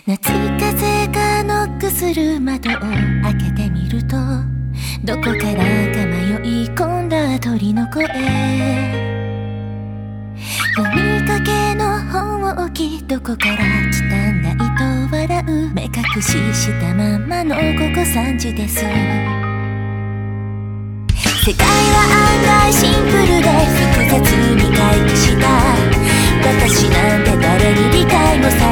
夏風がノックする窓を開けてみると、どこからか迷い込んだ鳥の声。読みかけの本を置き、どこから来たんだいと笑う。目隠ししたままの午後3時です。世界は案外シンプルで複雑に回帰した。私なんて誰に理解もさ